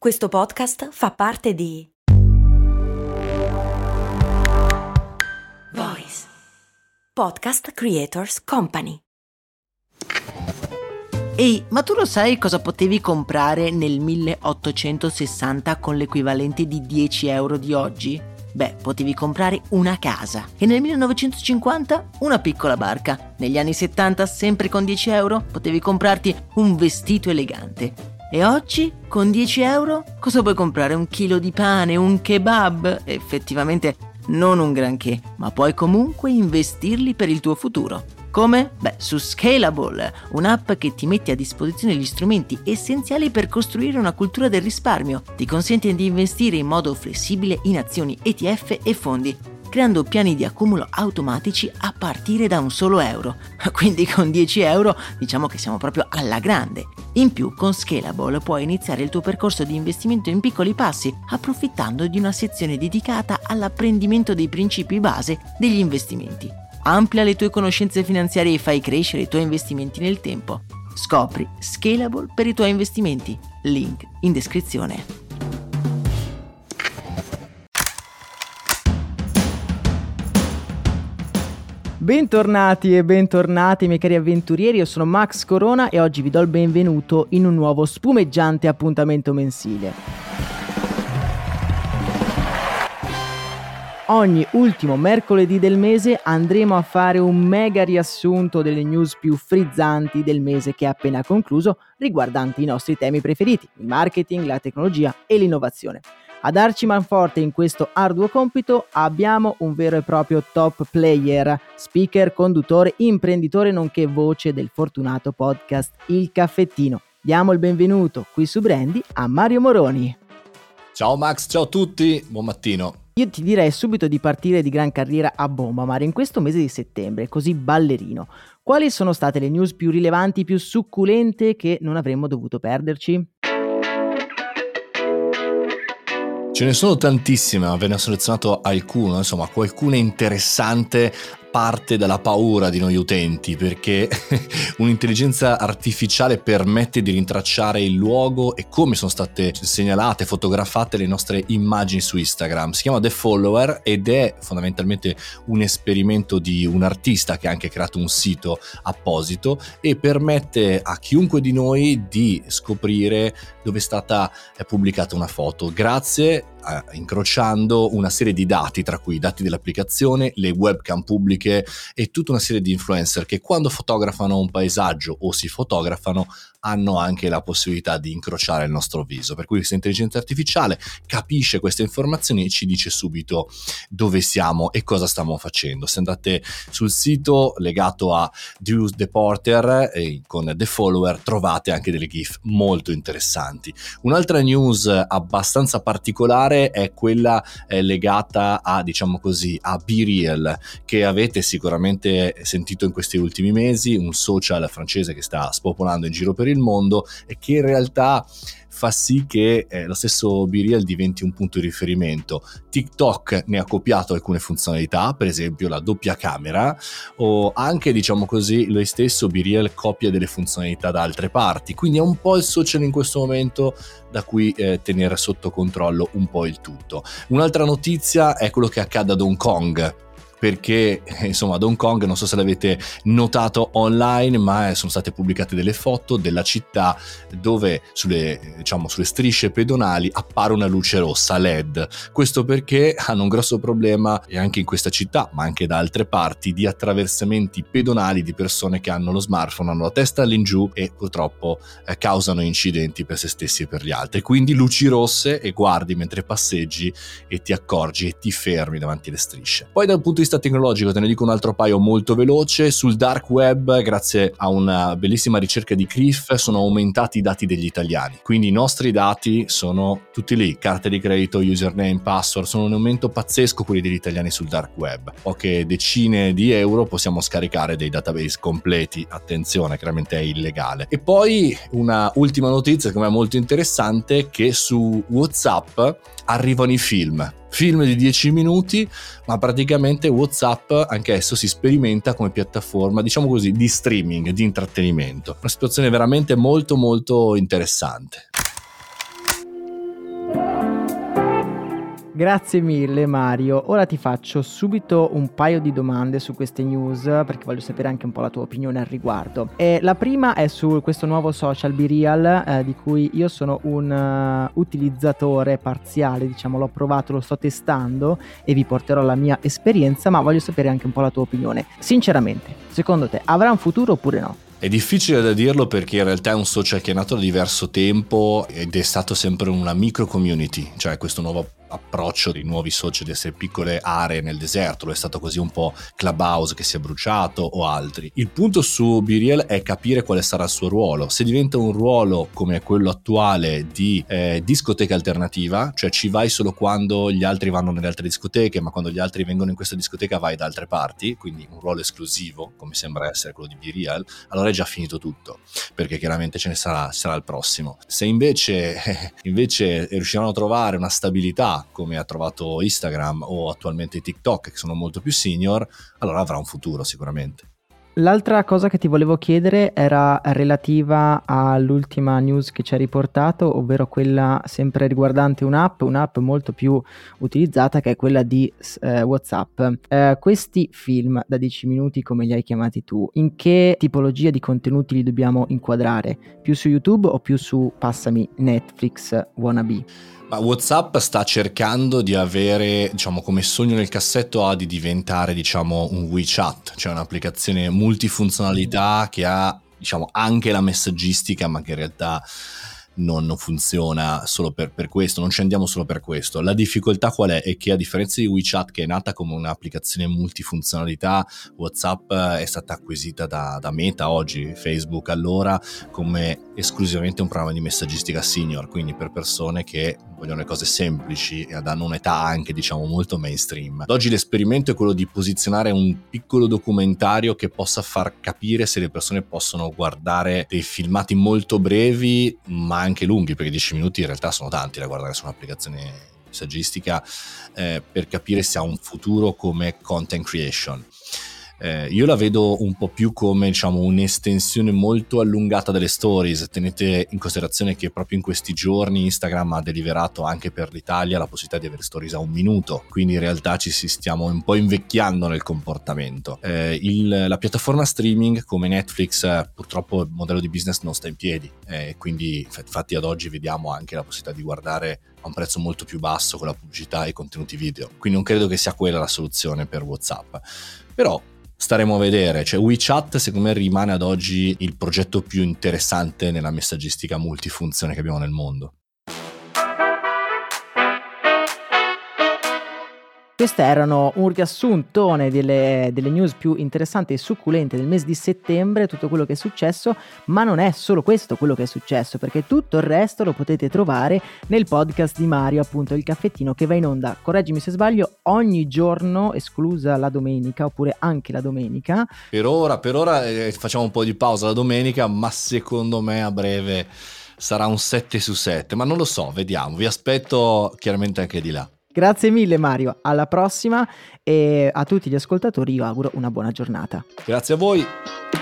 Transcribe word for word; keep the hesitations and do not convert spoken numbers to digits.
Questo podcast fa parte di Voice Podcast Creators Company. Ehi, ma tu lo sai cosa potevi comprare nel milleottocentosessanta con l'equivalente di dieci euro di oggi? Beh, potevi comprare una casa e nel millenovecentocinquanta una piccola barca. Negli anni settanta, sempre con dieci euro, potevi comprarti un vestito elegante. E oggi, con dieci euro, cosa puoi comprare? Un chilo di pane, un kebab? Effettivamente non un granché, ma puoi comunque investirli per il tuo futuro. Come? Beh, su Scalable, un'app che ti mette a disposizione gli strumenti essenziali per costruire una cultura del risparmio. Ti consente di investire in modo flessibile in azioni, E T F e fondi, creando piani di accumulo automatici a partire da un solo euro. Quindi con dieci euro diciamo che siamo proprio alla grande. In più, con Scalable puoi iniziare il tuo percorso di investimento in piccoli passi, approfittando di una sezione dedicata all'apprendimento dei principi base degli investimenti. Amplia le tue conoscenze finanziarie e fai crescere i tuoi investimenti nel tempo. Scopri Scalable per i tuoi investimenti. Link in descrizione. Bentornati e bentornati miei cari avventurieri, io sono Max Corona e oggi vi do il benvenuto in un nuovo spumeggiante appuntamento mensile. Ogni ultimo mercoledì del mese andremo a fare un mega riassunto delle news più frizzanti del mese che è appena concluso, riguardanti i nostri temi preferiti, il marketing, la tecnologia e l'innovazione. A darci manforte in questo arduo compito abbiamo un vero e proprio top player, speaker, conduttore, imprenditore nonché voce del fortunato podcast Il Caffettino. Diamo il benvenuto qui su Brandy a Mario Moroni. Ciao Max, ciao a tutti, buon mattino. Io ti direi subito di partire di gran carriera a bomba, Mario, in questo mese di settembre, così ballerino. Quali sono state le news più rilevanti, più succulente che non avremmo dovuto perderci? Ce ne sono tantissime, ve ne ho selezionato alcune, insomma qualcuna interessante parte dalla paura di noi utenti, perché un'intelligenza artificiale permette di rintracciare il luogo e come sono state segnalate, fotografate le nostre immagini su Instagram. Si chiama The Follower ed è fondamentalmente un esperimento di un artista che ha anche creato un sito apposito e permette a chiunque di noi di scoprire dove è stata pubblicata una foto grazie a, incrociando una serie di dati, tra cui i dati dell'applicazione, le webcam pubbliche e tutta una serie di influencer che quando fotografano un paesaggio o si fotografano hanno anche la possibilità di incrociare il nostro viso, per cui questa intelligenza artificiale capisce queste informazioni e ci dice subito dove siamo e cosa stiamo facendo. Se andate sul sito legato a Drew the Porter e con The Follower trovate anche delle GIF molto interessanti. Un'altra news abbastanza particolare è quella eh, legata a, diciamo così, a BeReal, che avete sicuramente sentito in questi ultimi mesi, un social francese che sta spopolando in giro per il mondo e che in realtà fa sì che eh, lo stesso BeReal diventi un punto di riferimento. TikTok ne ha copiato alcune funzionalità, per esempio la doppia camera, o anche, diciamo così, lui stesso BeReal copia delle funzionalità da altre parti, quindi è un po' il social in questo momento da cui eh, tenere sotto controllo un po' il tutto. Un'altra notizia è quello che accade ad Hong Kong, perché insomma ad Hong Kong, non so se l'avete notato online, ma sono state pubblicate delle foto della città dove sulle, diciamo, sulle strisce pedonali appare una luce rossa L E D. Questo perché hanno un grosso problema, e anche in questa città ma anche da altre parti, di attraversamenti pedonali di persone che hanno lo smartphone, hanno la testa all'ingiù e purtroppo eh, causano incidenti per se stessi e per gli altri. Quindi luci rosse e guardi mentre passeggi e ti accorgi e ti fermi davanti alle strisce. Poi dal punto di vista tecnologico te ne dico un altro paio molto veloce. Sul dark web, grazie a una bellissima ricerca di Criff, sono aumentati i dati degli italiani, quindi i nostri dati sono tutti lì, carte di credito, username, password, sono un aumento pazzesco quelli degli italiani sul dark web. Poche decine di euro possiamo scaricare dei database completi, attenzione, chiaramente è illegale. E poi una ultima notizia secondo me molto interessante, che su WhatsApp arrivano i film film di dieci minuti, ma praticamente WhatsApp anche esso si sperimenta come piattaforma, diciamo così, di streaming, di intrattenimento. Una situazione veramente molto molto interessante. Grazie mille Mario, ora ti faccio subito un paio di domande su queste news perché voglio sapere anche un po' la tua opinione al riguardo. E la prima è su questo nuovo social BeReal eh, di cui io sono un uh, utilizzatore parziale, diciamo l'ho provato, lo sto testando e vi porterò la mia esperienza, ma voglio sapere anche un po' la tua opinione. Sinceramente, secondo te avrà un futuro oppure no? È difficile da dirlo perché in realtà è un social che è nato da diverso tempo ed è stato sempre una micro community, cioè questo nuovo approccio di nuovi social, di essere piccole aree nel deserto. Lo è stato così un po' Clubhouse che si è bruciato o altri. Il punto su BeReal è capire quale sarà il suo ruolo. Se diventa un ruolo come quello attuale di eh, discoteca alternativa, cioè ci vai solo quando gli altri vanno nelle altre discoteche, ma quando gli altri vengono in questa discoteca vai da altre parti, quindi un ruolo esclusivo come sembra essere quello di BeReal, allora è già finito tutto, perché chiaramente ce ne sarà, sarà il prossimo. Se invece, eh, invece riusciranno a trovare una stabilità come ha trovato Instagram o attualmente TikTok, che sono molto più senior, allora avrà un futuro sicuramente. L'altra cosa che ti volevo chiedere era relativa all'ultima news che ci hai riportato, ovvero quella sempre riguardante un'app, un'app molto più utilizzata che è quella di eh, WhatsApp. Eh, questi film da dieci minuti, come li hai chiamati tu, in che tipologia di contenuti li dobbiamo inquadrare? Più su YouTube o più su, passami, Netflix wannabe? Ma WhatsApp sta cercando di avere, diciamo, come sogno nel cassetto ha di diventare, diciamo, un WeChat, cioè un'applicazione multifunzionalità che ha, diciamo, anche la messaggistica, ma che in realtà non, non funziona solo per, per questo, non ci andiamo solo per questo. La difficoltà qual è? È che a differenza di WeChat, che è nata come un'applicazione multifunzionalità, WhatsApp è stata acquisita da, da Meta oggi, Facebook allora, come esclusivamente un programma di messaggistica senior, quindi per persone che vogliono le cose semplici e hanno un'età anche, diciamo, molto mainstream. Ad oggi l'esperimento è quello di posizionare un piccolo documentario che possa far capire se le persone possono guardare dei filmati molto brevi ma anche lunghi, perché dieci minuti in realtà sono tanti da guardare su un'applicazione messaggistica, eh, per capire se ha un futuro come content creation. Eh, io la vedo un po' più come, diciamo, un'estensione molto allungata delle stories. Tenete in considerazione che proprio in questi giorni Instagram ha deliberato anche per l'Italia la possibilità di avere stories a un minuto, quindi in realtà ci si stiamo un po' invecchiando nel comportamento. Eh, il, la piattaforma streaming come Netflix, eh, purtroppo il modello di business non sta in piedi, eh, quindi infatti ad oggi vediamo anche la possibilità di guardare a un prezzo molto più basso con la pubblicità e i contenuti video, quindi non credo che sia quella la soluzione per WhatsApp, però staremo a vedere. Cioè WeChat secondo me rimane ad oggi il progetto più interessante nella messaggistica multifunzione che abbiamo nel mondo. Queste erano un riassuntone delle, delle news più interessanti e succulente del mese di settembre, tutto quello che è successo, ma non è solo questo quello che è successo, perché tutto il resto lo potete trovare nel podcast di Mario, appunto il caffettino, che va in onda, correggimi se sbaglio, ogni giorno, esclusa la domenica, oppure anche la domenica. Per ora, per ora eh, facciamo un po' di pausa la domenica, ma secondo me a breve sarà un sette su sette, ma non lo so, vediamo, vi aspetto chiaramente anche di là. Grazie mille Mario, alla prossima, e a tutti gli ascoltatori io auguro una buona giornata. Grazie a voi.